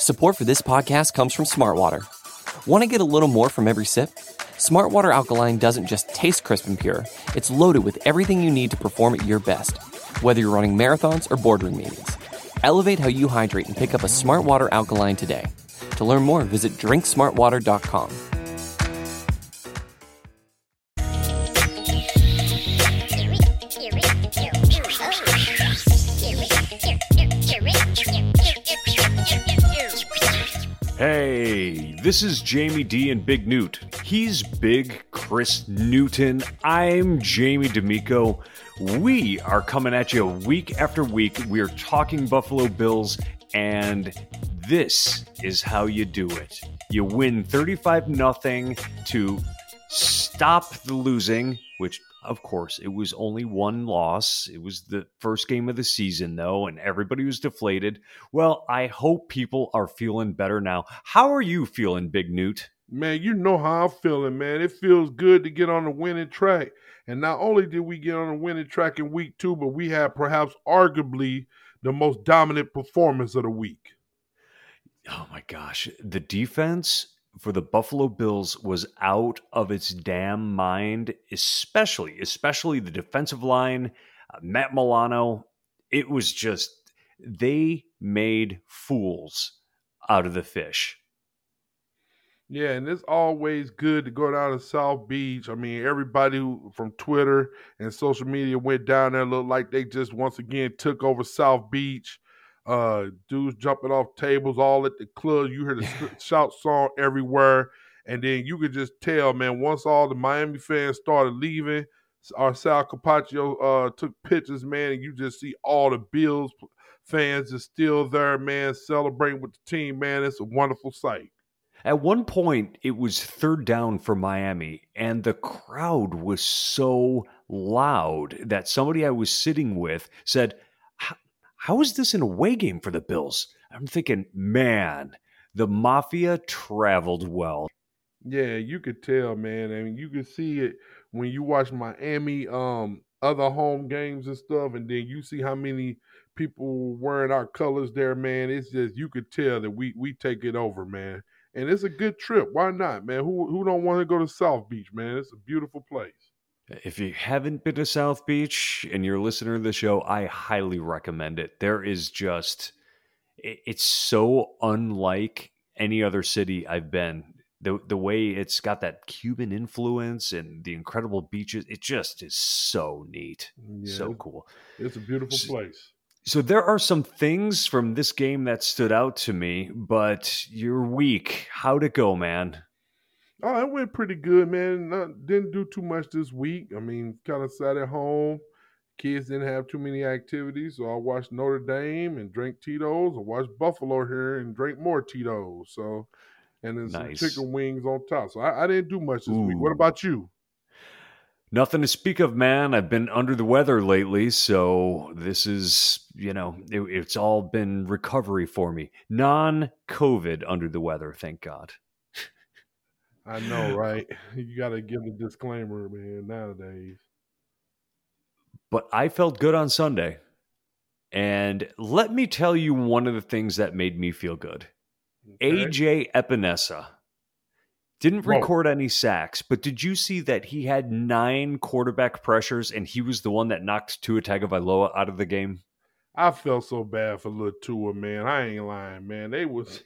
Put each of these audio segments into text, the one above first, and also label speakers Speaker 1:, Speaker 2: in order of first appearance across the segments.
Speaker 1: Support for this podcast comes from Smartwater. Want to get a little more from every sip? Smartwater Alkaline doesn't just taste crisp and pure, it's loaded with everything you need to perform at your best, whether you're running marathons or boardroom meetings. Elevate how you hydrate and pick up a Smartwater Alkaline today. To learn more, visit drinksmartwater.com.
Speaker 2: Hey, this is Jamie D and Big Newt. He's Big Chris Newton. I'm Jamie D'Amico. We are coming at you week after week. We are talking Buffalo Bills, and this is how you do it. You win 35-0 to stop the losing, which, of course, it was only one loss. It was the first game of the season, though, and everybody was deflated. Well, I hope people are feeling better now. How are you feeling, Big Newt?
Speaker 3: Man, you know how I'm feeling, man. It feels good to get on the winning track. And not only did we get on the winning track in week 2, but we had perhaps arguably the most dominant performance of the week.
Speaker 2: Oh, my gosh. The defense for the Buffalo Bills was out of its damn mind, especially the defensive line, Matt Milano. It was just, they made fools out of the fish.
Speaker 3: Yeah, and it's always good to go down to South Beach. I mean, everybody from Twitter and social media went down there, looked like they just once again took over South Beach. Dudes jumping off tables all at the club. You heard the shout song everywhere. And then you could just tell, man, once all the Miami fans started leaving, our Sal Capaccio took pictures, man, and you just see all the Bills fans are still there, man, celebrating with the team, man. It's a wonderful sight.
Speaker 2: At one point, it was third down for Miami, and the crowd was so loud that somebody I was sitting with said, how is this an away game for the Bills? I'm thinking, man, the Mafia traveled well.
Speaker 3: Yeah, you could tell, man. I mean, you could see it when you watch Miami other home games and stuff, and then you see how many people wearing our colors there, man. It's just, you could tell that we take it over, man. And it's a good trip. Why not, man? Who don't want to go to South Beach, man? It's a beautiful place.
Speaker 2: If you haven't been to South Beach and you're a listener to the show, I highly recommend it. There is just, it's so unlike any other city I've been. The way it's got that Cuban influence and the incredible beaches, it just is so neat. Yeah, so cool.
Speaker 3: It's a beautiful place.
Speaker 2: So there are some things from this game that stood out to me, but your week, how'd it go, man?
Speaker 3: Oh, it went pretty good, man. Didn't do too much this week. I mean, kind of sat at home. Kids didn't have too many activities, so I watched Notre Dame and drank Tito's. I watched Buffalo here and drank more Tito's. So, and then some chicken wings on top. So I didn't do much this week. What about you?
Speaker 2: Nothing to speak of, man. I've been under the weather lately, so this is, it's all been recovery for me. Non-COVID under the weather, thank God.
Speaker 3: I know, right? You got to give a disclaimer, man, nowadays.
Speaker 2: But I felt good on Sunday. And let me tell you one of the things that made me feel good. Okay. AJ Epinesa didn't record any sacks, but did you see that he had 9 quarterback pressures and he was the one that knocked Tua Tagovailoa out of the game?
Speaker 3: I felt so bad for little Tua, man. I ain't lying, man. They was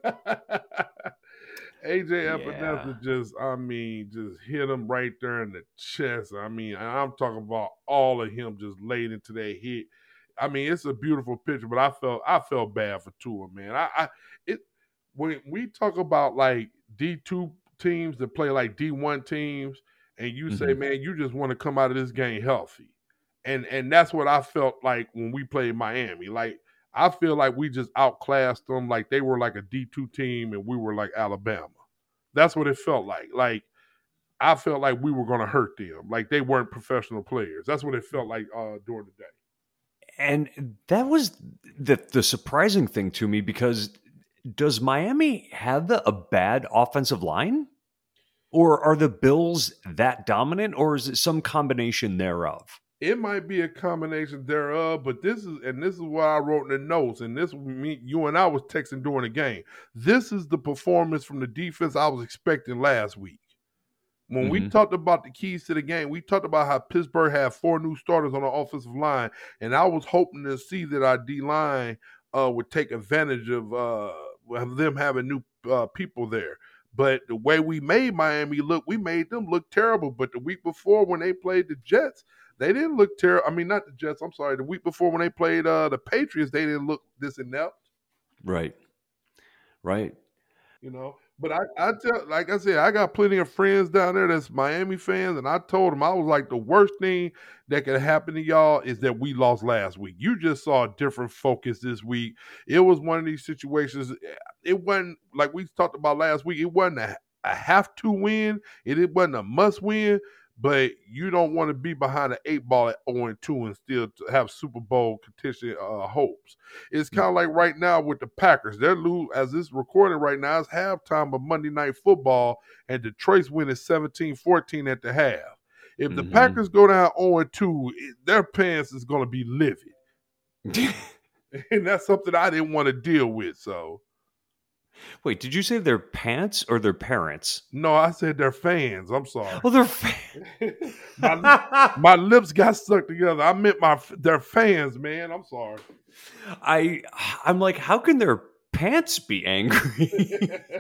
Speaker 3: AJ Epinesa just hit him right there in the chest. I mean, I'm talking about all of him just laid into that hit. I mean, it's a beautiful picture, but I felt bad for Tua, man. When we talk about like D2 teams that play like D1 teams, and you say, man, you just want to come out of this game healthy. And that's what I felt like when we played Miami. Like, I feel like we just outclassed them. Like, they were like a D2 team and we were like Alabama. That's what it felt like. Like, I felt like we were going to hurt them. Like, they weren't professional players. That's what it felt like during the day.
Speaker 2: And that was the surprising thing to me, because does Miami have a bad offensive line? Or are the Bills that dominant, or is it some combination thereof?
Speaker 3: It might be a combination thereof, but this is what I wrote in the notes, and this me, you and I was texting during the game. This is the performance from the defense I was expecting last week. When we talked about the keys to the game, we talked about how Pittsburgh had 4 new starters on the offensive line, and I was hoping to see that our D-line would take advantage of them having new people there. But the way we made Miami look, we made them look terrible. But the week before when they played the Jets, they didn't look terrible. I mean, not the Jets, I'm sorry. The week before when they played the Patriots, they didn't look this inept.
Speaker 2: Right.
Speaker 3: You know, but I tell, like I said, I got plenty of friends down there that's Miami fans, and I told them I was like, the worst thing that could happen to y'all is that we lost last week. You just saw a different focus this week. It was one of these situations. It wasn't like we talked about last week. It wasn't a have to win. It wasn't a must win. But you don't want to be behind an 8 ball at 0-2 and still have Super Bowl contention hopes. It's kind of like right now with the Packers. They're as this recording right now, it's halftime of Monday Night Football, and Detroit's winning 17-14 at the half. If the Packers go down 0-2, their pants is going to be livid. And that's something I didn't want to deal with, so.
Speaker 2: Wait, did you say their pants or their parents?
Speaker 3: No, I said they're fans. I'm sorry.
Speaker 2: Oh, they're fans.
Speaker 3: my lips got stuck together. I meant they're fans, man. I'm sorry.
Speaker 2: I'm like, how can their pants be angry?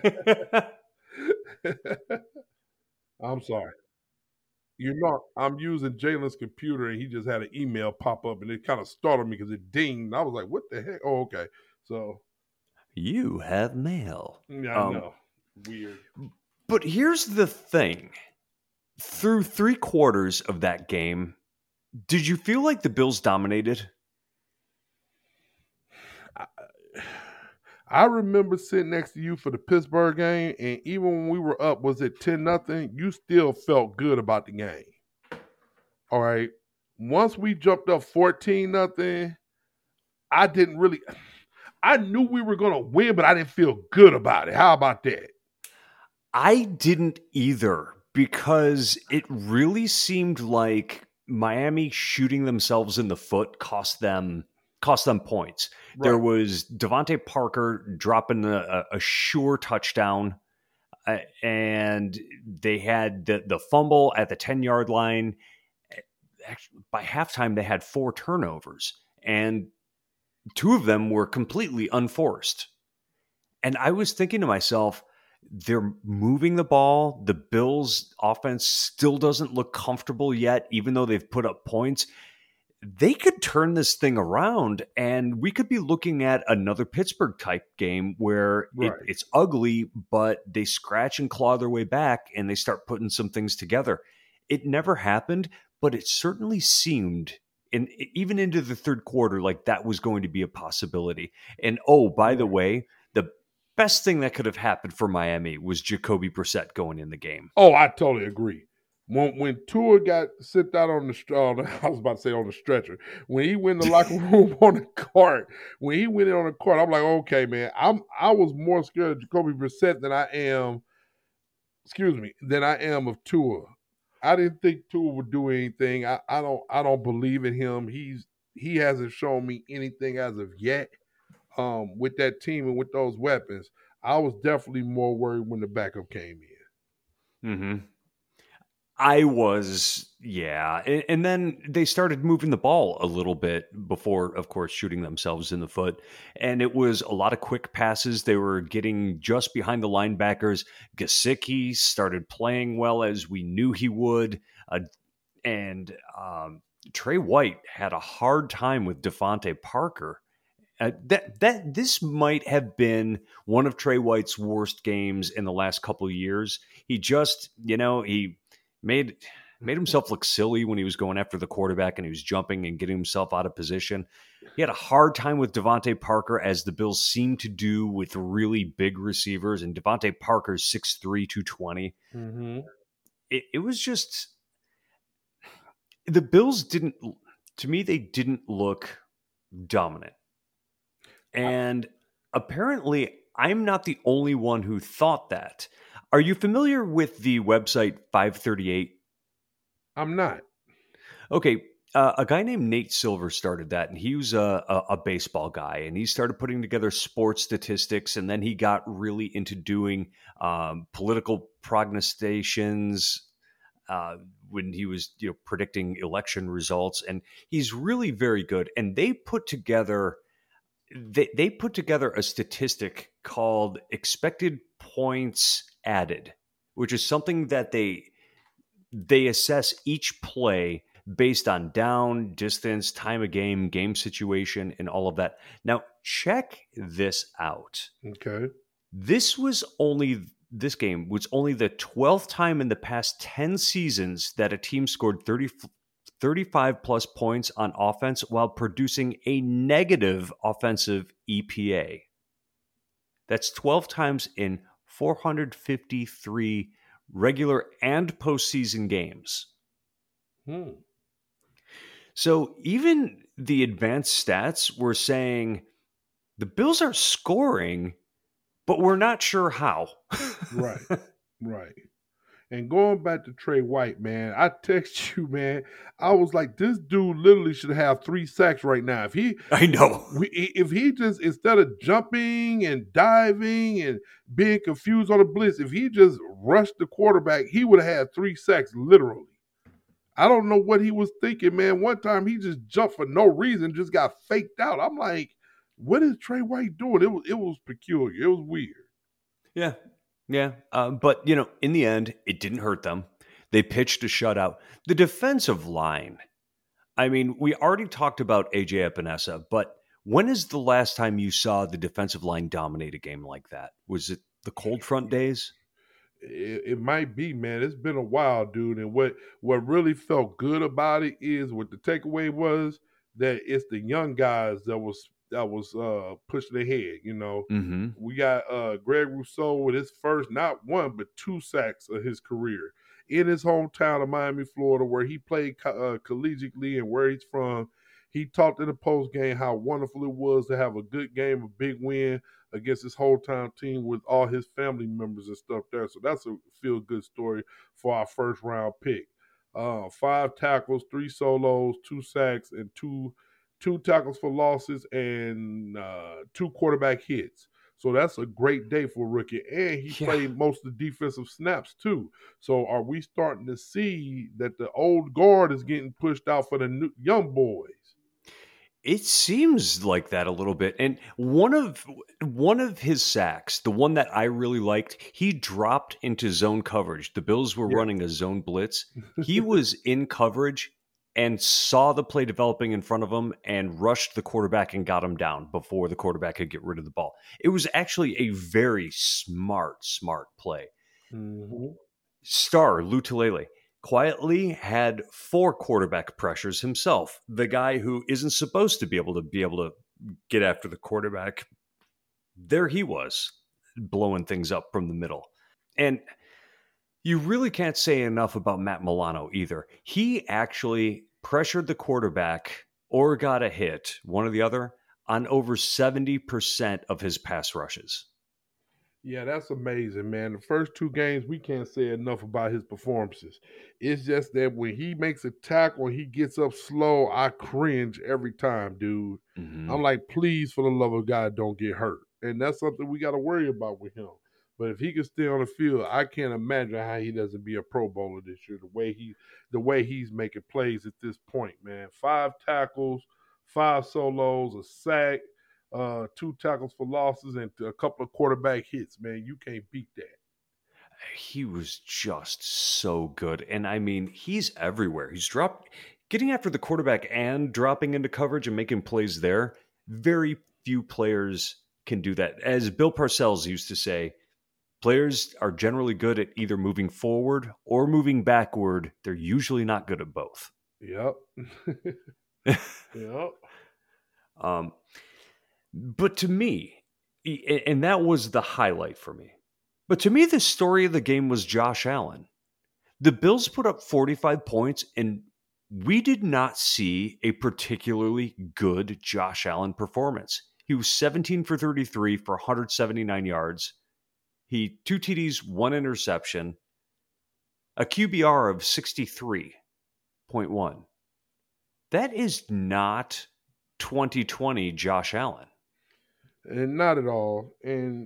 Speaker 3: I'm sorry. You know, I'm using Jalen's computer, and he just had an email pop up, and it kind of startled me because it dinged. I was like, what the heck? Oh, okay. So.
Speaker 2: You have mail.
Speaker 3: Yeah, I know. Weird.
Speaker 2: But here's the thing. Through 3 quarters of that game, did you feel like the Bills dominated?
Speaker 3: I remember sitting next to you for the Pittsburgh game, and even when we were up, was it 10-0? You still felt good about the game. All right. Once we jumped up 14-0, I didn't really... I knew we were going to win, but I didn't feel good about it. How about that?
Speaker 2: I didn't either, because it really seemed like Miami shooting themselves in the foot cost them points. Right. There was Devontae Parker dropping a sure touchdown, and they had the fumble at the 10-yard line. Actually, by halftime, they had 4 turnovers, and 2 of them were completely unforced. And I was thinking to myself, they're moving the ball. The Bills' offense still doesn't look comfortable yet, even though they've put up points. They could turn this thing around, and we could be looking at another Pittsburgh-type game where it's ugly, but they scratch and claw their way back, and they start putting some things together. It never happened, but it certainly seemed... And even into the 3rd quarter, like that was going to be a possibility. And by the way, the best thing that could have happened for Miami was Jacoby Brissett going in the game.
Speaker 3: Oh, I totally agree. When Tua got sent out on the, I was about to say on the stretcher. When he went in the locker room on the court, I'm like, okay, man. I was more scared of Jacoby Brissett than I am of Tua. I didn't think Tua would do anything. I don't believe in him. He hasn't shown me anything as of yet. With that team and with those weapons, I was definitely more worried when the backup came in.
Speaker 2: Mm-hmm. I was, yeah. And then they started moving the ball a little bit before, of course, shooting themselves in the foot. And it was a lot of quick passes. They were getting just behind the linebackers. Gesicki started playing well, as we knew he would. And Trey White had a hard time with Devontae Parker. This might have been one of Trey White's worst games in the last couple of years. He just, he made himself look silly when he was going after the quarterback and he was jumping and getting himself out of position. He had a hard time with Devontae Parker, as the Bills seem to do with really big receivers, and Devontae Parker's 6'3", 220. Mm-hmm. It was just... The Bills didn't look dominant. And apparently, I'm not the only one who thought that. Are you familiar with the website 538?
Speaker 3: I'm not.
Speaker 2: Okay. A guy named Nate Silver started that, and he was a baseball guy, and he started putting together sports statistics, and then he got really into doing political prognostications when he was predicting election results, and he's really very good. And they put together a statistic called expected points added, which is something that they assess each play based on down, distance, time of game situation, and all of that. Now, check this out.
Speaker 3: Okay.
Speaker 2: This game was only the 12th time in the past 10 seasons that a team scored 35 plus points on offense while producing a negative offensive EPA. That's 12 times in 453 regular and postseason games. So even the advanced stats were saying the Bills are scoring, but we're not sure how.
Speaker 3: Right. And going back to Trey White, man, I text you, man. I was like, this dude literally should have 3 sacks right now.
Speaker 2: I know.
Speaker 3: If he just, instead of jumping and diving and being confused on the blitz, if he just rushed the quarterback, he would have had 3 sacks, literally. I don't know what he was thinking, man. One time he just jumped for no reason, just got faked out. I'm like, what is Trey White doing? It was peculiar. It was weird.
Speaker 2: Yeah. But, in the end, it didn't hurt them. They pitched a shutout. The defensive line, I mean, we already talked about AJ Epinesa, but when is the last time you saw the defensive line dominate a game like that? Was it the cold front days?
Speaker 3: It might be, man. It's been a while, dude. And what really felt good about it is what the takeaway was that it's the young guys that was pushing ahead.
Speaker 2: Mm-hmm.
Speaker 3: We got Greg Rousseau with his first, not 1, but 2 sacks of his career in his hometown of Miami, Florida, where he played collegiately and where he's from. He talked in the post game how wonderful it was to have a good game, a big win against his whole town team with all his family members and stuff there. So that's a feel-good story for our first-round pick. 5 tackles, 3 solos, 2 sacks, and two tackles for losses, and 2 quarterback hits. So that's a great day for a rookie. And he played most of the defensive snaps too. So are we starting to see that the old guard is getting pushed out for the young boys?
Speaker 2: It seems like that a little bit. And one of his sacks, the one that I really liked, he dropped into zone coverage. The Bills were running a zone blitz. He was in coverage and saw the play developing in front of him and rushed the quarterback and got him down before the quarterback could get rid of the ball. It was actually a very smart play.
Speaker 3: Mm-hmm.
Speaker 2: Star Lou Tulele quietly had 4 quarterback pressures himself. The guy who isn't supposed to be able to get after the quarterback, there he was, blowing things up from the middle. And you really can't say enough about Matt Milano either. He actually pressured the quarterback or got a hit, one or the other, on over 70% of his pass rushes.
Speaker 3: Yeah, that's amazing, man. The first 2 games, we can't say enough about his performances. It's just that when he makes a tackle, he gets up slow, I cringe every time, dude.
Speaker 2: Mm-hmm.
Speaker 3: I'm like, please, for the love of God, don't get hurt. And that's something we got to worry about with him. But if he can stay on the field, I can't imagine how he doesn't be a Pro Bowler this year. The way he's making plays at this point, man. 5 tackles, 5 solos, a sack, 2 tackles for losses, and a couple of quarterback hits, man. You can't beat that.
Speaker 2: He was just so good. And I mean, he's everywhere. He's getting after the quarterback and dropping into coverage and making plays there. Very few players can do that. As Bill Parcells used to say, players are generally good at either moving forward or moving backward. They're usually not good at both.
Speaker 3: Yep. Yep.
Speaker 2: But to me, and that was the highlight for me, but to me, the story of the game was Josh Allen. The Bills put up 45 points, and we did not see a particularly good Josh Allen performance. He was 17 for 33 for 179 yards. 2 TDs, 1 interception, a QBR of 63.1. That is not 2020 Josh Allen.
Speaker 3: And not at all. And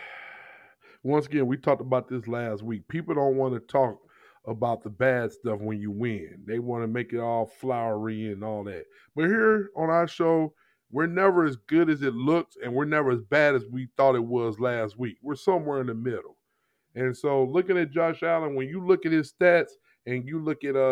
Speaker 3: once again, we talked about this last week. People don't want to talk about the bad stuff when you win. They want to make it all flowery and all that. But here on our show, we're never as good as it looks, and we're never as bad as we thought it was last week. We're somewhere in the middle. And so looking at Josh Allen, when you look at his stats and you look at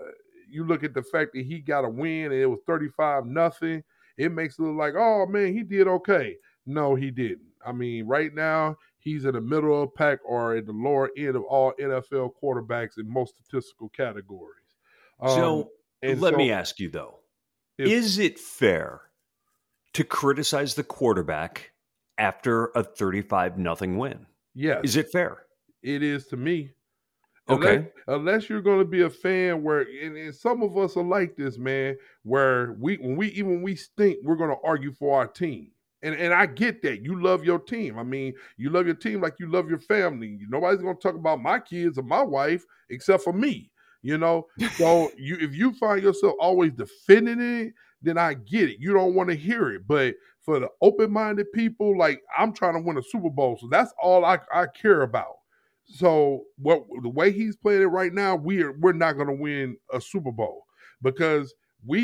Speaker 3: the fact that he got a win and it was 35-0, it makes it look like, oh man, he did okay. No, he didn't. I mean, right now, he's in the middle of the pack or at the lower end of all NFL quarterbacks in most statistical categories.
Speaker 2: So let me ask you, though, is it fair to criticize the quarterback after a 35-0 win?
Speaker 3: Yes.
Speaker 2: Is it fair?
Speaker 3: It is to me.
Speaker 2: Okay.
Speaker 3: Unless you're going to be a fan where, and some of us are like this, man, where when we stink, we're going to argue for our team. And I get that. You love your team. I mean, you love your team like you love your family. Nobody's going to talk about my kids or my wife except for me, you know? So if you find yourself always defending it, then I get it. You don't want to hear it. But for the open-minded people, like, I'm trying to win a Super Bowl. So that's all I care about. So the way he's playing it right now, we're not going to win a Super Bowl because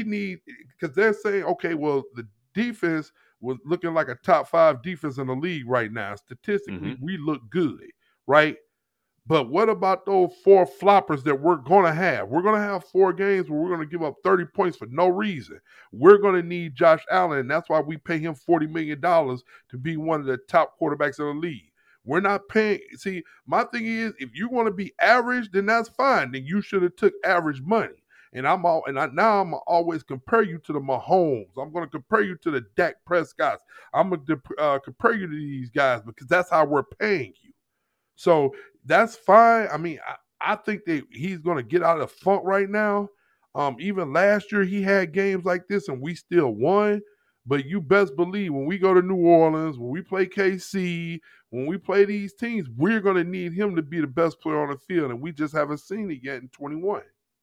Speaker 3: they're saying, okay, well, the defense was looking like a top 5 defense in the league right now. Statistically, we look good, right? But what about those 4 floppers that we're going to have? We're going to have 4 games where we're going to give up 30 points for no reason. We're going to need Josh Allen, and that's why we pay him $40 million to be one of the top quarterbacks in the league. We're not paying. See, my thing is, if you want to be average, then that's fine. Then you should have took average money. And I'm always compare you to the Mahomes. I'm going to compare you to the Dak Prescotts. I'm going to compare you to these guys because that's how we're paying you. So that's fine. I mean, I think that he's going to get out of the funk right now. Even last year he had games like this and we still won. But you best believe when we go to New Orleans, when we play KC, when we play these teams, we're going to need him to be the best player on the field. And we just haven't seen it yet in 21.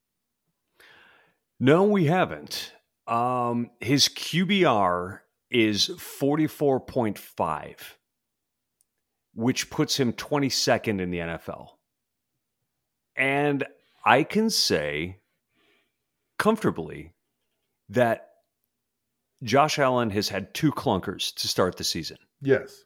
Speaker 2: No, we haven't. His QBR is 44.5, which puts him 22nd in the NFL. And I can say comfortably that Josh Allen has had 2 clunkers to start the season.
Speaker 3: Yes.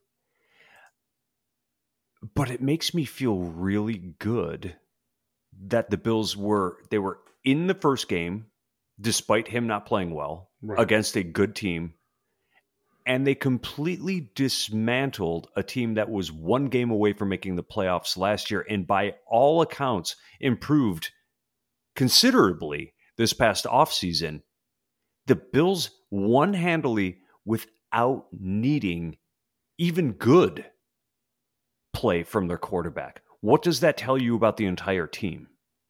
Speaker 2: But it makes me feel really good that the Bills were in the first game, despite him not playing well, against a good team. And they completely dismantled a team that was 1 game away from making the playoffs last year and by all accounts improved considerably this past offseason. The Bills won handily without needing even good play from their quarterback. What does that tell you about the entire team?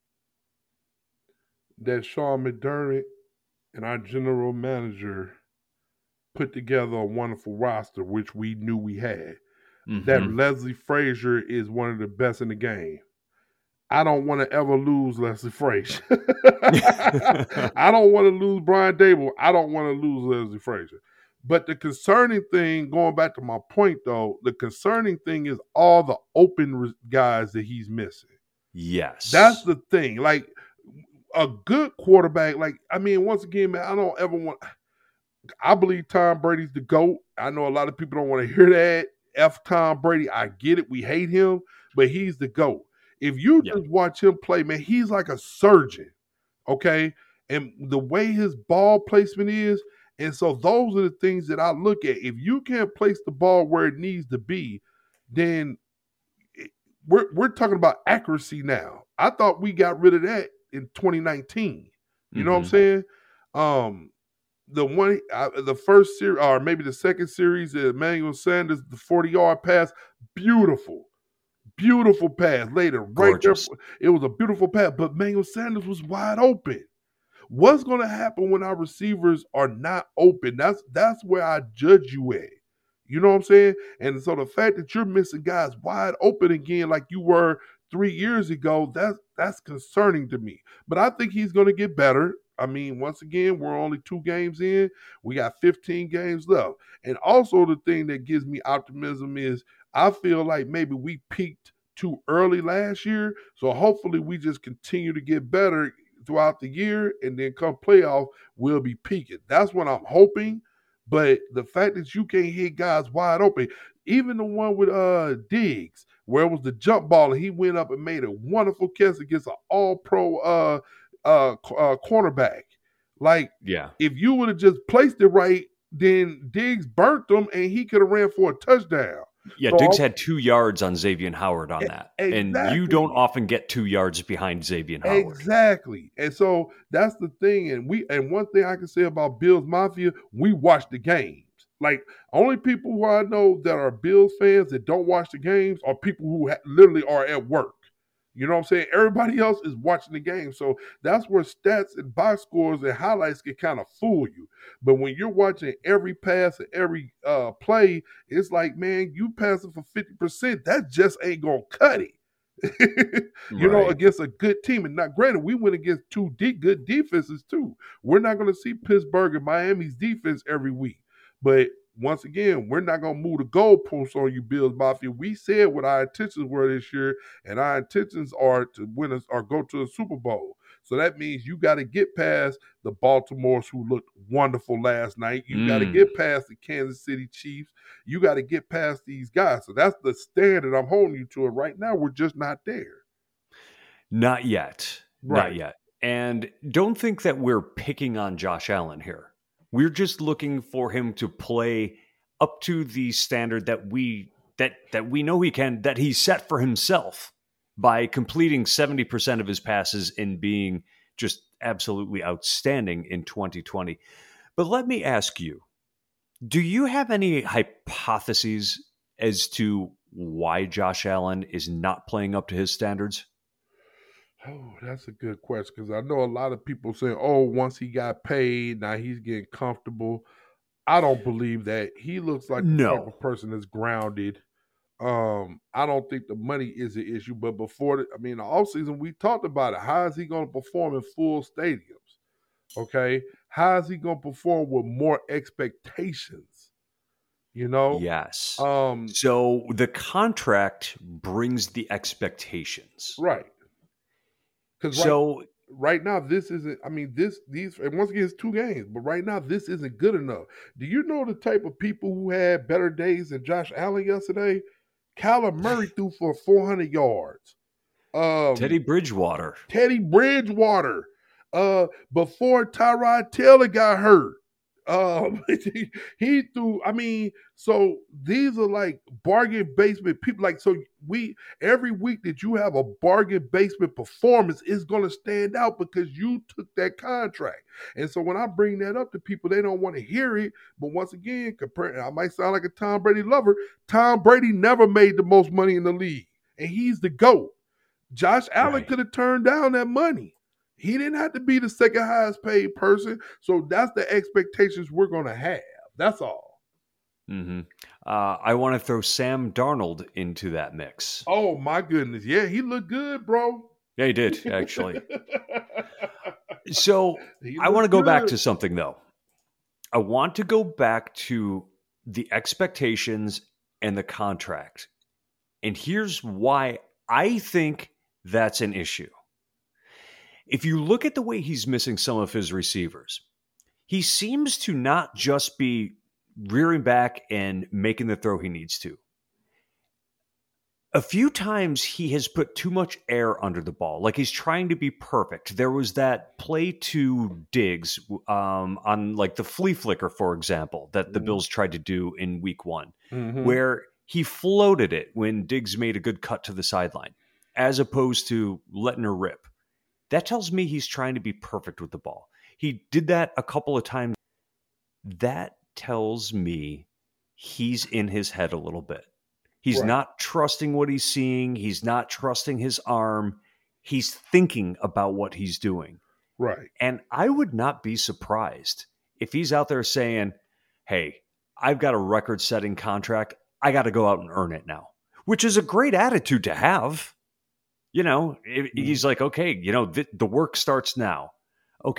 Speaker 3: That Sean McDermott and our general manager put together a wonderful roster, which we knew we had. Mm-hmm. That Leslie Frazier is one of the best in the game. I don't want to ever lose Leslie Frazier. I don't want to lose Brian Dable. I don't want to lose Leslie Frazier. But the concerning thing, going back to my point, though, the concerning thing is all the open guys that he's missing.
Speaker 2: Yes.
Speaker 3: That's the thing. Like, a good quarterback, once again, man, I believe Tom Brady's the GOAT. I know a lot of people don't want to hear that. F Tom Brady. I get it. We hate him, but he's the GOAT. If you just watch him play, man, he's like a surgeon, okay? And the way his ball placement is, and so those are the things that I look at. If you can't place the ball where it needs to be, then we're talking about accuracy now. I thought we got rid of that in 2019. You know what I'm saying? The first series, or maybe the second series, Emmanuel Sanders, the 40-yard pass, beautiful pass. Later, right there, it was a beautiful pass, but Emmanuel Sanders was wide open. What's going to happen when our receivers are not open? That's where I judge you at. You know what I'm saying? And so the fact that you're missing guys wide open again like you were 3 years ago, that's concerning to me. But I think he's going to get better. I mean, once again, we're only 2 games in. We got 15 games left. And also the thing that gives me optimism is I feel like maybe we peaked too early last year. So hopefully we just continue to get better throughout the year, and then come playoff, we'll be peaking. That's what I'm hoping. But the fact that you can't hit guys wide open, even the one with Diggs, where it was the jump ball, and he went up and made a wonderful catch against an all-pro cornerback. Like,
Speaker 2: Yeah.
Speaker 3: if you would have just placed it right, then Diggs burnt them, and he could have ran for a touchdown.
Speaker 2: Yeah,
Speaker 3: So
Speaker 2: Diggs had 2 yards on Xavier Howard on that. And
Speaker 3: exactly.
Speaker 2: you don't often get 2 yards behind Xavier Howard.
Speaker 3: Exactly. And so that's the thing. And one thing I can say about Bills Mafia, we watch the games. Like, only people who I know that are Bills fans that don't watch the games are people who literally are at work. You know what I'm saying? Everybody else is watching the game. So that's where stats and box scores and highlights can kind of fool you. But when you're watching every pass and every play, it's like, man, you passing for 50%, that just ain't going to cut it. You know, against a good team. And not granted, we went against 2 good defenses too. We're not going to see Pittsburgh and Miami's defense every week. But once again, we're not going to move the goalposts on you, Bills Mafia. We said what our intentions were this year, and our intentions are to win us or go to a Super Bowl. So that means you got to get past the Baltimores, who looked wonderful last night. You got to get past the Kansas City Chiefs. You got to get past these guys. So that's the standard I'm holding you to. And right now, we're just not there.
Speaker 2: Not yet.
Speaker 3: Right.
Speaker 2: Not yet. And don't think that we're picking on Josh Allen here. We're just looking for him to play up to the standard that we know he can, that he set for himself by completing 70% of his passes and being just absolutely outstanding in 2020. But let me ask you, do you have any hypotheses as to why Josh Allen is not playing up to his standards?
Speaker 3: Oh, that's a good question, because I know a lot of people say, oh, once he got paid, now he's getting comfortable. I don't believe that. He looks like the type of person that's grounded. I don't think the money is an issue, but the offseason, we talked about it. How is he going to perform in full stadiums? Okay. How is he going to perform with more expectations? You know?
Speaker 2: Yes. So the contract brings the expectations.
Speaker 3: Right. Because right now, this isn't, and once again, it's 2 games, but right now, this isn't good enough. Do you know the type of people who had better days than Josh Allen yesterday? Kyler Murray threw for 400 yards.
Speaker 2: Teddy Bridgewater.
Speaker 3: Before Tyrod Taylor got hurt. He threw, so these are like bargain basement people. Like, so every week that you have a bargain basement performance is going to stand out because you took that contract. And so when I bring that up to people, they don't want to hear it. But once again, I might sound like a Tom Brady lover. Tom Brady never made the most money in the league, and he's the GOAT. Josh Allen could have turned down that money. He didn't have to be the second highest paid person. So that's the expectations we're going to have. That's all.
Speaker 2: Mm-hmm. I want to throw Sam Darnold into that mix.
Speaker 3: Oh, my goodness. Yeah, he looked good, bro.
Speaker 2: Yeah, he did, actually. So I want to go back to something, though. I want to go back to the expectations and the contract. And here's why I think that's an issue. If you look at the way he's missing some of his receivers, he seems to not just be rearing back and making the throw he needs to. A few times he has put too much air under the ball, like he's trying to be perfect. There was that play to Diggs on like the flea flicker, for example, that the Bills tried to do in week 1, where he floated it when Diggs made a good cut to the sideline, as opposed to letting her rip. That tells me he's trying to be perfect with the ball. He did that a couple of times. That tells me he's in his head a little bit. He's not trusting what he's seeing. He's not trusting his arm. He's thinking about what he's doing.
Speaker 3: Right.
Speaker 2: And I would not be surprised if he's out there saying, hey, I've got a record-setting contract. I got to go out and earn it now, which is a great attitude to have. You know, he's like, okay, the work starts now. Okay,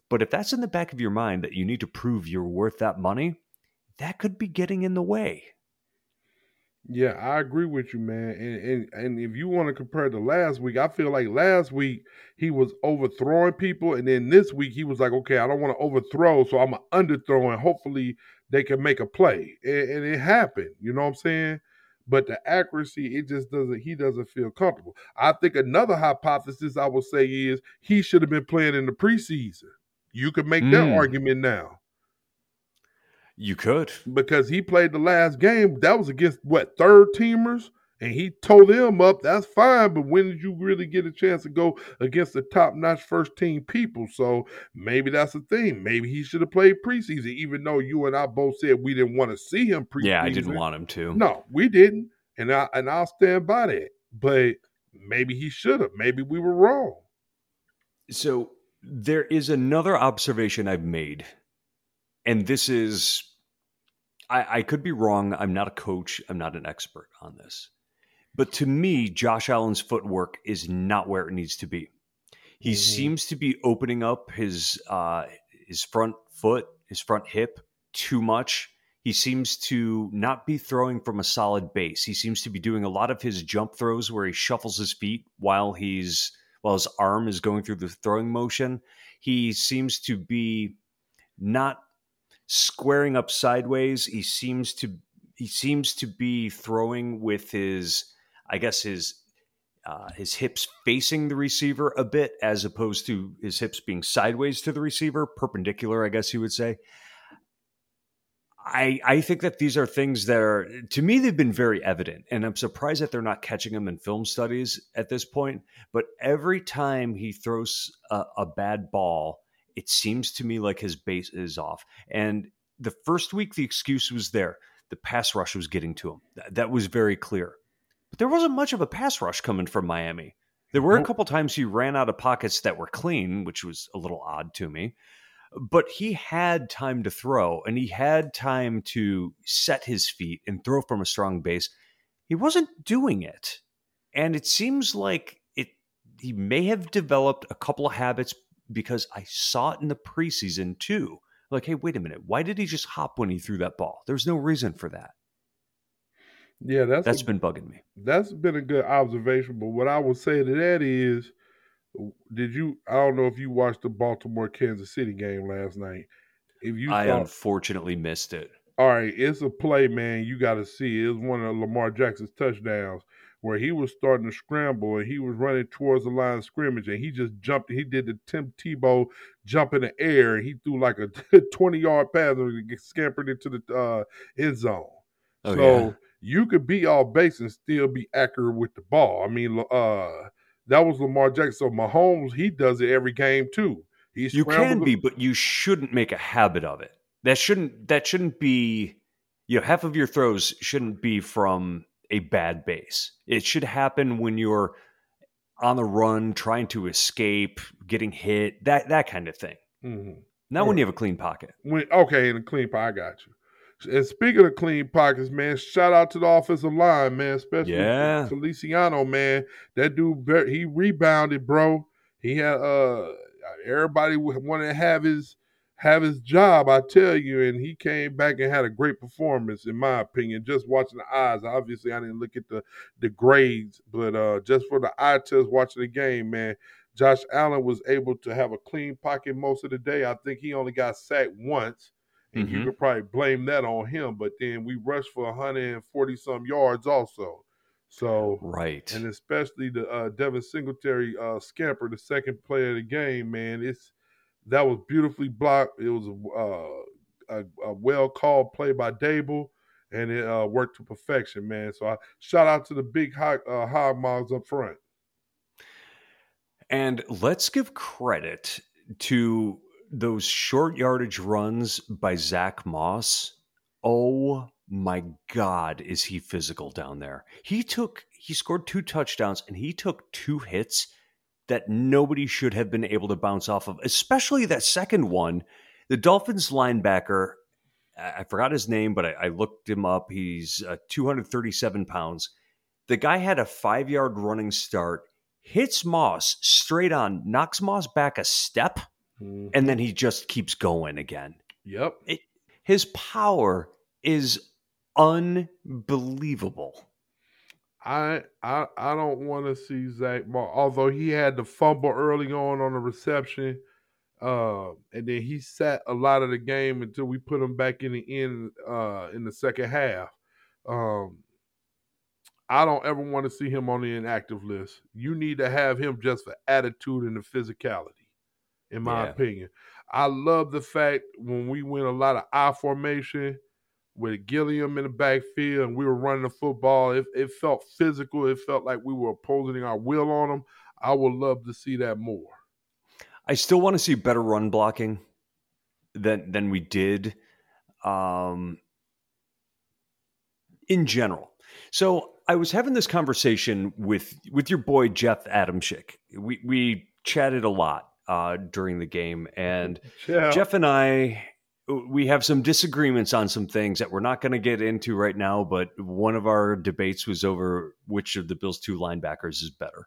Speaker 2: But if that's in the back of your mind that you need to prove you're worth that money, that could be getting in the way.
Speaker 3: Yeah, I agree with you, man. And if you want to compare to last week, I feel like last week he was overthrowing people, and then this week he was like, okay, I don't want to overthrow, so I'm gonna underthrow, and hopefully they can make a play. And it happened. You know what I'm saying? But the accuracy, it just doesn't. He doesn't feel comfortable. I think another hypothesis I would say is he should have been playing in the preseason. You could make that argument now.
Speaker 2: You could.
Speaker 3: Because he played the last game. That was against, what, third-teamers? And he tore them up. That's fine, but when did you really get a chance to go against the top-notch first-team people? So maybe that's the thing. Maybe he should have played preseason, even though you and I both said we didn't want to see him preseason.
Speaker 2: Yeah, I didn't want him to.
Speaker 3: No, we didn't. And I'll stand by that. But maybe he should have. Maybe we were wrong.
Speaker 2: So there is another observation I've made. And this is, I could be wrong. I'm not a coach. I'm not an expert on this. But to me, Josh Allen's footwork is not where it needs to be. He seems to be opening up his front foot, his front hip too much. He seems to not be throwing from a solid base. He seems to be doing a lot of his jump throws where he shuffles his feet while his arm is going through the throwing motion. He seems to be not squaring up sideways. He seems to be throwing with his hips facing the receiver a bit, as opposed to his hips being sideways to the receiver, perpendicular, I guess you would say. I think that these are things that are, to me, they've been very evident, and I'm surprised that they're not catching them in film studies at this point. But every time he throws a bad ball, it seems to me like his base is off. And the first week, the excuse was there. The pass rush was getting to him. That was very clear. But there wasn't much of a pass rush coming from Miami. There were a couple times he ran out of pockets that were clean, which was a little odd to me. But he had time to throw, and he had time to set his feet and throw from a strong base. He wasn't doing it. And it seems like he may have developed a couple of habits, because I saw it in the preseason too. Like, hey, wait a minute. Why did he just hop when he threw that ball? There's no reason for that.
Speaker 3: Yeah, that's
Speaker 2: been bugging me.
Speaker 3: That's been a good observation. But what I would say to that is, I don't know if you watched the Baltimore-Kansas City game last night.
Speaker 2: I unfortunately missed it.
Speaker 3: All right, it's a play, man, you got to see. It was one of Lamar Jackson's touchdowns where he was starting to scramble and he was running towards the line of scrimmage, and he just jumped. He did the Tim Tebow jump in the air, and he threw like a 20-yard pass and scampered into the end zone. You could be all base and still be accurate with the ball. I mean, that was Lamar Jackson. So Mahomes, he does it every game too.
Speaker 2: You can be, but you shouldn't make a habit of it. That shouldn't be, half of your throws shouldn't be from a bad base. It should happen when you're on the run, trying to escape, getting hit, that kind of thing.
Speaker 3: Mm-hmm.
Speaker 2: Not when you have a clean pocket.
Speaker 3: In a clean pocket, I got you. And speaking of clean pockets, man, shout out to the offensive line, man, especially Feliciano, man. That dude, he rebounded, bro. He had everybody wanted to have his job, I tell you, and he came back and had a great performance, in my opinion. Just watching the eyes, obviously, I didn't look at the grades, but just for the eye test, watching the game, man, Josh Allen was able to have a clean pocket most of the day. I think he only got sacked once. And you could probably blame that on him, but then we rushed for 140-some yards also. So,
Speaker 2: right.
Speaker 3: And especially the Devin Singletary scamper, the second play of the game, man, that was beautifully blocked. It was a well-called play by Dable, and it worked to perfection, man. So I shout out to the big hog mogs up front.
Speaker 2: And let's give credit to those short yardage runs by Zach Moss. Oh my God, is he physical down there? He scored 2 touchdowns, and he took 2 hits that nobody should have been able to bounce off of, especially that second one. The Dolphins linebacker, I forgot his name, but I looked him up. He's 237 pounds. The guy had a 5-yard running start, hits Moss straight on, knocks Moss back a step, and then he just keeps going again.
Speaker 3: Yep.
Speaker 2: His power is unbelievable.
Speaker 3: I don't want to see Zach Moss, although he had the fumble early on the reception, and then he sat a lot of the game until we put him back in the second half. I don't ever want to see him on the inactive list. You need to have him just for attitude and the physicality, in my opinion. I love the fact when we went a lot of I formation with Gilliam in the backfield and we were running the football, it felt physical. It felt like we were imposing our will on them. I would love to see that more.
Speaker 2: I still want to see better run blocking than we did in general. So I was having this conversation with your boy, Jeff Adamshick. We chatted a lot during the game, and Jeff and I, we have some disagreements on some things that we're not going to get into right now, but one of our debates was over which of the Bills' two linebackers is better.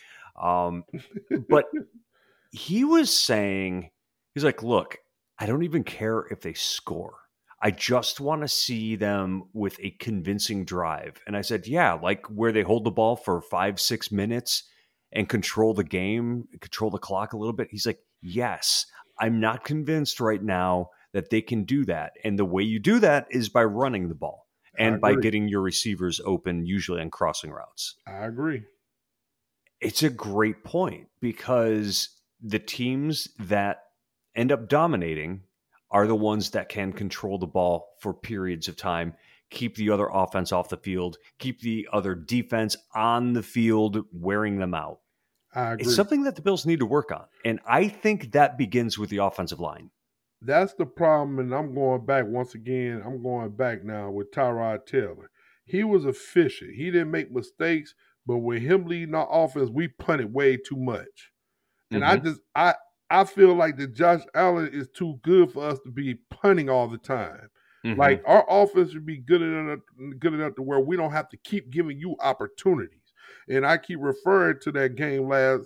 Speaker 2: But he was saying, he's like, look, I don't even care if they score. I just want to see them with a convincing drive. And I said, yeah, like where they hold the ball for 5-6 minutes and control the game, control the clock a little bit. He's like, yes, I'm not convinced right now that they can do that. And the way you do that is by running the ball and by getting your receivers open, usually on crossing routes.
Speaker 3: I agree.
Speaker 2: It's a great point because the teams that end up dominating are the ones that can control the ball for periods of time, keep the other offense off the field, keep the other defense on the field, wearing them out.
Speaker 3: I agree.
Speaker 2: It's something that the Bills need to work on. And I think that begins with the offensive line.
Speaker 3: That's the problem, and I'm going back once again. I'm going back now with Tyrod Taylor. He was efficient. He didn't make mistakes, but with him leading our offense, we punted way too much. And I feel like that Josh Allen is too good for us to be punting all the time. Like our offense should be good enough to where we don't have to keep giving you opportunities. And I keep referring to that game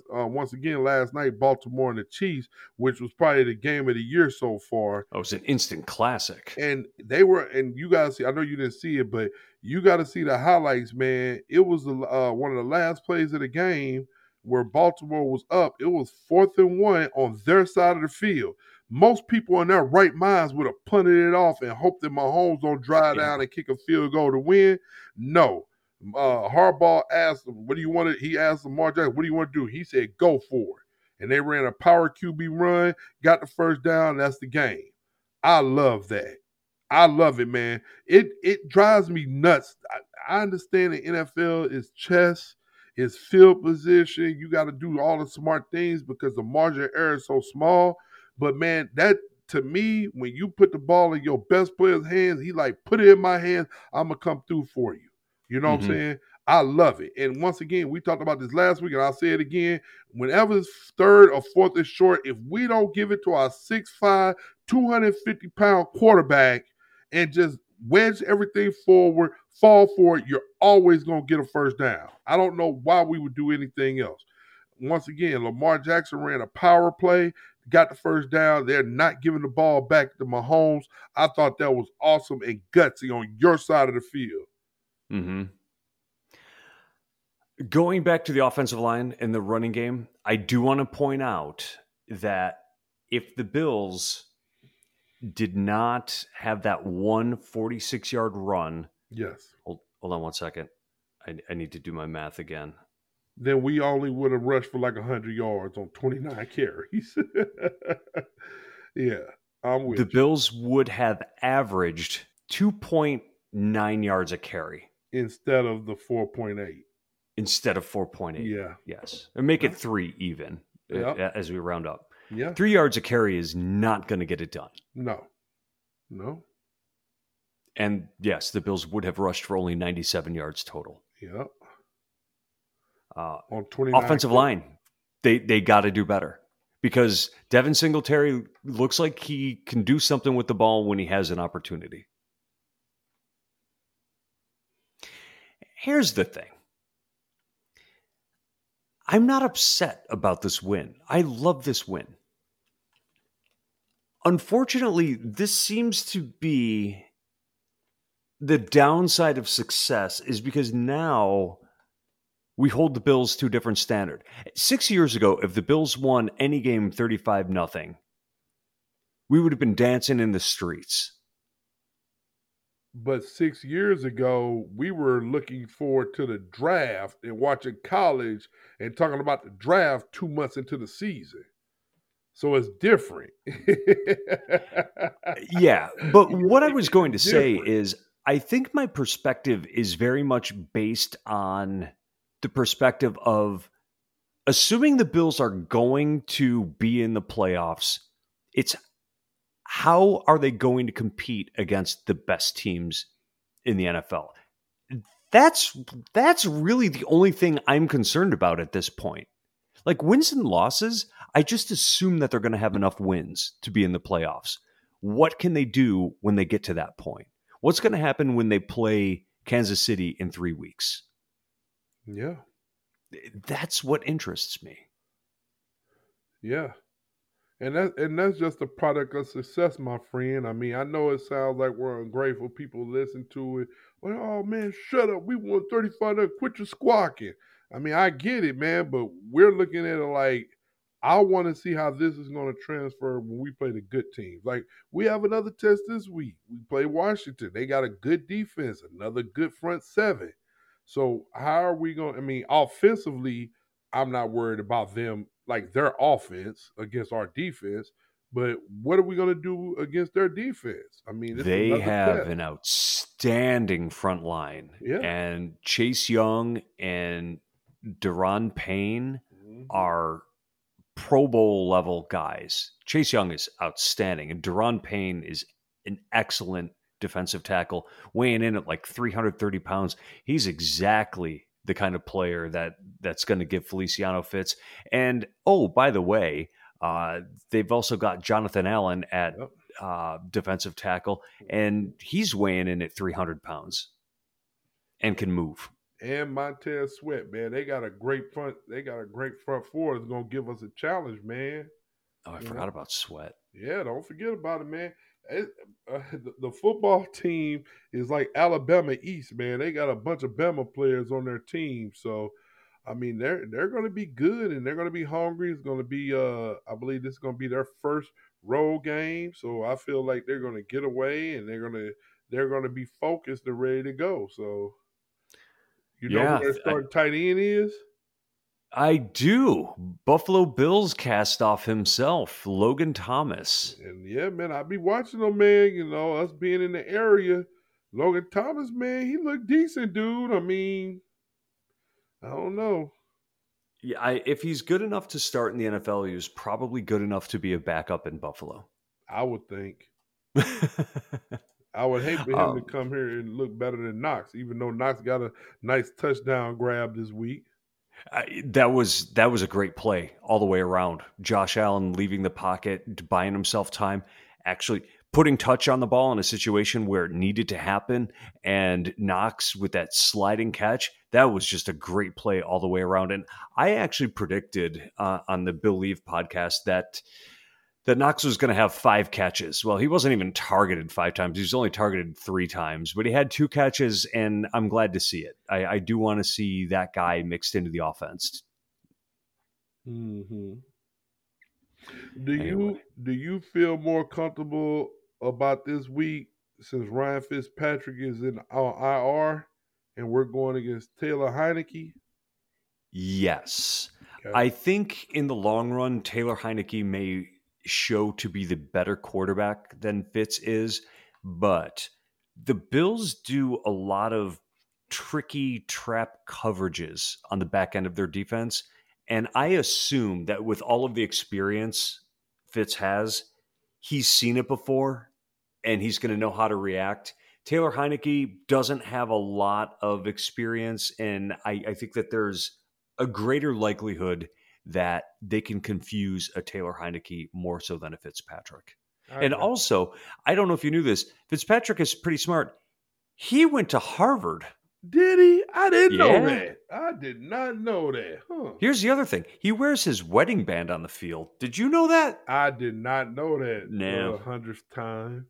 Speaker 3: last night, Baltimore and the Chiefs, which was probably the game of the year so far.
Speaker 2: Oh, it was an instant classic.
Speaker 3: And you got to see, I know you didn't see it, but you got to see the highlights, man. It was one of the last plays of the game where Baltimore was up. It was 4th and 1 on their side of the field. Most people in their right minds would have punted it off and hoped that Mahomes don't drive down and kick a field goal to win. No. Harbaugh asked him, he asked Lamar Jackson, what do you want to do? He said, go for it. And they ran a power QB run, got the first down. That's the game. I love that. I love it, man. It drives me nuts. I understand the NFL is chess, is field position. You got to do all the smart things because the margin of error is so small. But, man, that, to me, when you put the ball in your best player's hands, he like, put it in my hands, I'm going to come through for you. You know what I'm saying? I love it. And once again, we talked about this last week, and I'll say it again. Whenever it's 3rd or 4th is short, if we don't give it to our 6'5", 250-pound quarterback and just wedge everything forward, fall forward, you're always going to get a first down. I don't know why we would do anything else. Once again, Lamar Jackson ran a power play, got the first down. They're not giving the ball back to Mahomes. I thought that was awesome and gutsy on your side of the field.
Speaker 2: Going back to the offensive line and the running game, I do want to point out that if the Bills did not have that 46-yard run.
Speaker 3: Yes.
Speaker 2: Hold on 1 second. I need to do my math again.
Speaker 3: Then we only would have rushed for like 100 yards on 29 carries. Yeah, I'm with
Speaker 2: you.
Speaker 3: The
Speaker 2: Bills would have averaged 2.9 yards a carry.
Speaker 3: Instead of the 4.8.
Speaker 2: Instead of 4.8.
Speaker 3: Yeah.
Speaker 2: Yes. And make it 3 even as we round up.
Speaker 3: Yeah.
Speaker 2: 3 yards a carry is not going to get it done.
Speaker 3: No.
Speaker 2: And yes, the Bills would have rushed for only 97 yards total.
Speaker 3: Yep.
Speaker 2: On 29 offensive line, they got to do better because Devin Singletary looks like he can do something with the ball when he has an opportunity. Here's the thing. I'm not upset about this win. I love this win. Unfortunately, this seems to be the downside of success, is because now we hold the Bills to a different standard. 6 years ago, if the Bills won any game 35-0, we would have been dancing in the streets.
Speaker 3: But 6 years ago, we were looking forward to the draft and watching college and talking about the draft 2 months into the season. So it's different.
Speaker 2: Yeah, but what I was going to say is I think my perspective is very much based on the perspective of assuming the Bills are going to be in the playoffs. It's how are they going to compete against the best teams in the NFL? That's really the only thing I'm concerned about at this point. Like wins and losses, I just assume that they're going to have enough wins to be in the playoffs. What can they do when they get to that point? What's going to happen when they play Kansas City in 3 weeks?
Speaker 3: Yeah.
Speaker 2: That's what interests me.
Speaker 3: Yeah. And that's just a product of success, my friend. I mean, I know it sounds like we're ungrateful. People listen to it. Well, oh man, shut up. We won 35. Quit your squawking. I mean, I get it, man, but we're looking at it like I want to see how this is going to transfer when we play the good teams. Like we have another test this week. We play Washington. They got a good defense, another good front seven. So how are we going? I mean, offensively, I'm not worried about them, like their offense against our defense. But what are we going to do against their defense? I mean,
Speaker 2: they have an outstanding front line.
Speaker 3: Yeah.
Speaker 2: And Chase Young and Deron Payne are Pro Bowl level guys. Chase Young is outstanding, and Deron Payne is an excellent defensive tackle, weighing in at like 330 pounds. He's exactly the kind of player that's going to give Feliciano fits. And, oh, by the way, they've also got Jonathan Allen at defensive tackle, and he's weighing in at 300 pounds and can move.
Speaker 3: And Montez Sweat, man, they got a great front. They got a great front four that's gonna give us a challenge, man.
Speaker 2: Oh, I forgot about Sweat.
Speaker 3: Yeah, don't forget about it, man. The football team is like Alabama East, man. They got a bunch of Bama players on their team, so I mean they're going to be good and they're going to be hungry. It's going to be, I believe this is going to be their first road game, so I feel like they're going to get away and they're going to be focused and ready to go. So. You know who their starting tight end is?
Speaker 2: I do. Buffalo Bills cast off himself, Logan Thomas.
Speaker 3: And yeah, man, I be watching him, man. You know, us being in the area. Logan Thomas, man, he looked decent, dude. I mean, I don't know.
Speaker 2: Yeah, if he's good enough to start in the NFL, he was probably good enough to be a backup in Buffalo.
Speaker 3: I would think. I would hate for him to come here and look better than Knox, even though Knox got a nice touchdown grab this week.
Speaker 2: That was a great play all the way around. Josh Allen leaving the pocket, buying himself time, actually putting touch on the ball in a situation where it needed to happen, and Knox with that sliding catch. That was just a great play all the way around. And I actually predicted on the Believe podcast that Knox was going to have 5 catches. Well, he wasn't even targeted 5 times. He was only targeted 3 times, but he had 2 catches, and I'm glad to see it. I do want to see that guy mixed into the offense.
Speaker 3: Mm-hmm. Do you feel more comfortable about this week since Ryan Fitzpatrick is in IR and we're going against Taylor Heinicke?
Speaker 2: Yes. Okay. I think in the long run, Taylor Heinicke may show to be the better quarterback than Fitz is, but the Bills do a lot of tricky trap coverages on the back end of their defense, and I assume that with all of the experience Fitz has, he's seen it before and he's going to know how to react. Taylor Heinicke doesn't have a lot of experience, and I think that there's a greater likelihood that they can confuse a Taylor Heinicke more so than a Fitzpatrick. Okay. And also, I don't know if you knew this, Fitzpatrick is pretty smart. He went to Harvard.
Speaker 3: Did he? I didn't know
Speaker 2: Yeah.
Speaker 3: that. I did not know that. Huh.
Speaker 2: Here's the other thing. He wears his wedding band on the field. Did you know that?
Speaker 3: I did not know that.
Speaker 2: No.
Speaker 3: 100th time.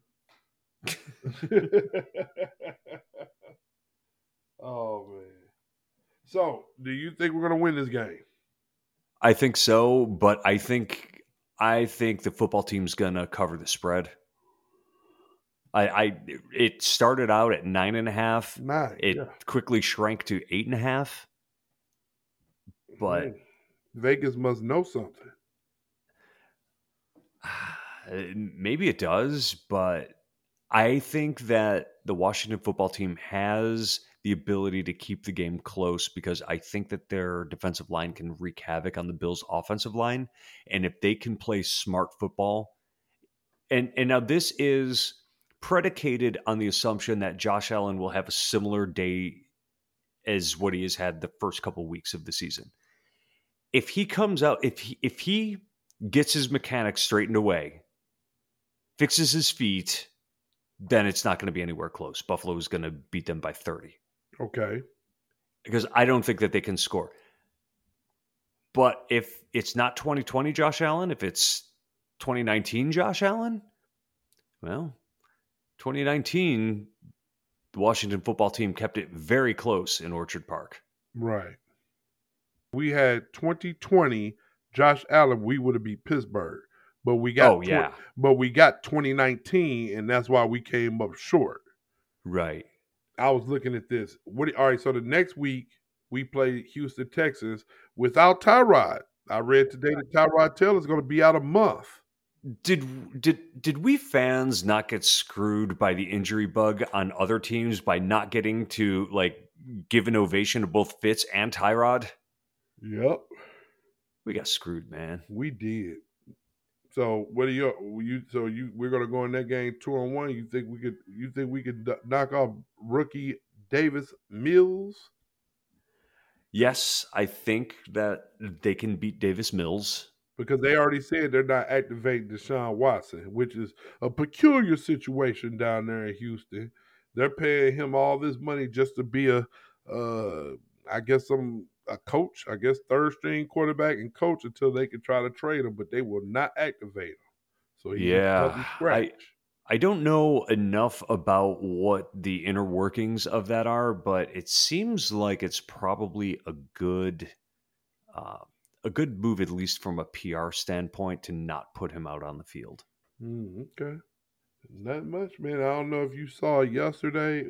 Speaker 3: Oh man. So, do you think we're going to win this game?
Speaker 2: I think so, but I think the football team's gonna cover the spread. It started out at 9.5.
Speaker 3: 9.
Speaker 2: It quickly shrank to 8.5. But
Speaker 3: Vegas must know something.
Speaker 2: Maybe it does, but I think that the Washington football team has the ability to keep the game close because I think that their defensive line can wreak havoc on the Bills' offensive line. And if they can play smart football, and now this is predicated on the assumption that Josh Allen will have a similar day as what he has had the first couple of weeks of the season. If he comes out, if he gets his mechanics straightened away, fixes his feet, then it's not going to be anywhere close. Buffalo is going to beat them by 30.
Speaker 3: Okay.
Speaker 2: Because I don't think that they can score. But if it's not 2020 Josh Allen, if it's 2019 Josh Allen, well, 2019, the Washington football team kept it very close in Orchard Park.
Speaker 3: Right. We had 2020 Josh Allen, we would have beat Pittsburgh. But we got but we got 2019, and that's why we came up short.
Speaker 2: Right.
Speaker 3: I was looking at this. All right, so the next week we play Houston, Texas without Tyrod. I read today that Tyrod Taylor is going to be out a month.
Speaker 2: Did we fans not get screwed by the injury bug on other teams by not getting to give an ovation to both Fitz and Tyrod?
Speaker 3: Yep.
Speaker 2: We got screwed, man.
Speaker 3: We did. So what are we're gonna go in that game 2-1. You think we could knock off rookie Davis Mills?
Speaker 2: Yes, I think that they can beat Davis Mills.
Speaker 3: Because they already said they're not activating Deshaun Watson, which is a peculiar situation down there in Houston. They're paying him all this money just to be a coach, I guess third string quarterback and coach until they can try to trade him, but they will not activate him. So
Speaker 2: I don't know enough about what the inner workings of that are, but it seems like it's probably a good move, at least from a PR standpoint, to not put him out on the field.
Speaker 3: Okay. Not much, man. I don't know if you saw yesterday,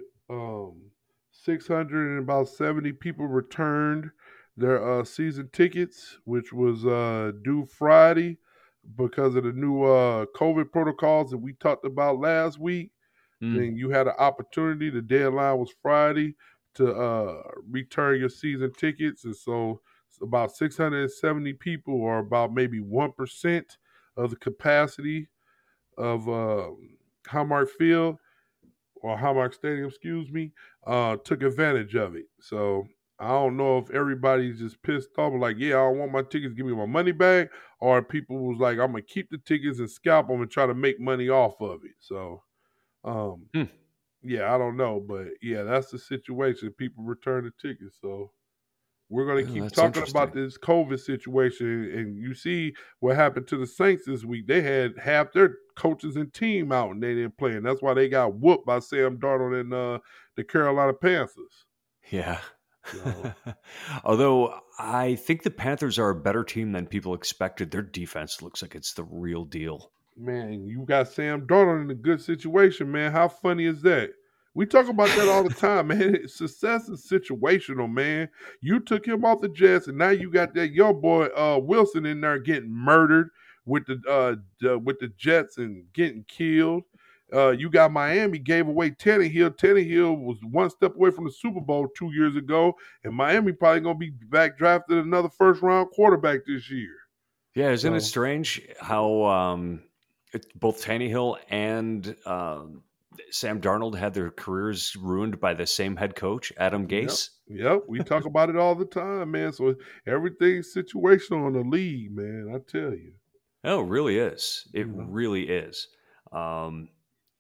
Speaker 3: 670 people returned their season tickets, which was due Friday because of the new COVID protocols that we talked about last week. Then you had an opportunity. The deadline was Friday to return your season tickets. And so about 670 people, or about maybe 1% of the capacity of Highmark Field, or Highmark Stadium, took advantage of it. So I don't know if everybody's just pissed off, like, yeah, I don't want my tickets, give me my money back, or people was like, I'm going to keep the tickets and scalp them and try to make money off of it. So, yeah, I don't know. But, yeah, that's the situation. People return the tickets. So we're going to keep talking about this COVID situation. And you see what happened to the Saints this week. They had half their coaches and team out, and they didn't play. And that's why they got whooped by Sam Darnold and the Carolina Panthers.
Speaker 2: Yeah. So. Although I think the Panthers are a better team than people expected. Their defense looks like it's the real deal.
Speaker 3: Man, you got Sam Darnold in a good situation, man. How funny is that? We talk about that all the time, man. Success is situational, man. You took him off the Jets, and now you got that young boy Wilson in there getting murdered with the Jets and getting killed. You got Miami gave away Tannehill. Tannehill was one step away from the Super Bowl 2 years ago, and Miami probably going to be back drafted another first-round quarterback this year.
Speaker 2: Yeah, isn't it strange how both Tannehill and Sam Darnold had their careers ruined by the same head coach, Adam Gase?
Speaker 3: Yep. We talk about it all the time, man. So everything's situational in the league, man. I tell you.
Speaker 2: Oh, it really is. It really is.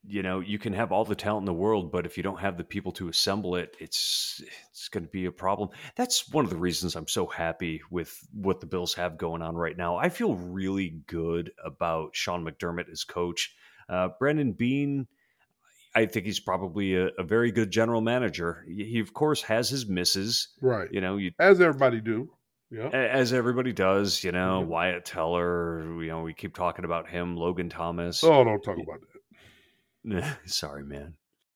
Speaker 2: you can have all the talent in the world, but if you don't have the people to assemble it, it's going to be a problem. That's one of the reasons I'm so happy with what the Bills have going on right now. I feel really good about Sean McDermott as coach. Brandon Beane, I think he's probably a very good general manager. He of course has his misses,
Speaker 3: right? As everybody do. Yeah,
Speaker 2: as everybody does. Wyatt Teller. We keep talking about him. Logan Thomas.
Speaker 3: Oh, don't talk about that.
Speaker 2: Sorry, man.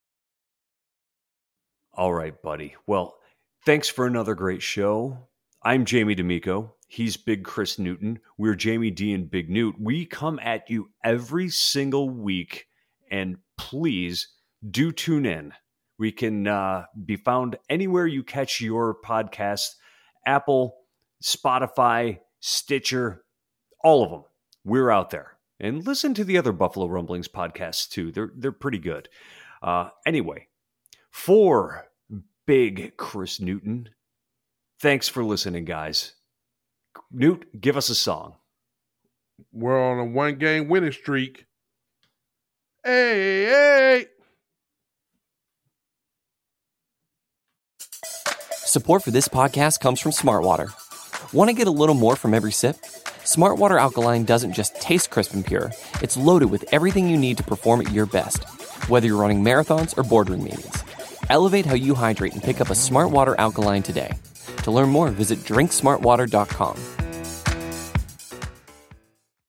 Speaker 2: All right, buddy. Well, thanks for another great show. I'm Jamie D'Amico. He's Big Chris Newton. We're Jamie D and Big Newt. We come at you every single week, and please do tune in. We can be found anywhere you catch your podcast: Apple, Spotify, Stitcher, all of them. We're out there. And listen to the other Buffalo Rumblings podcasts too. They're pretty good. Anyway, for Big Chris Newton, thanks for listening, guys. Newt, give us a song.
Speaker 3: We're on a 1-game winning streak. Hey!
Speaker 1: Support for this podcast comes from Smartwater. Want to get a little more from every sip? Smartwater Alkaline doesn't just taste crisp and pure, it's loaded with everything you need to perform at your best. Whether you're running marathons or boardroom meetings, elevate how you hydrate and pick up a Smartwater Alkaline today. To learn more, visit drinksmartwater.com.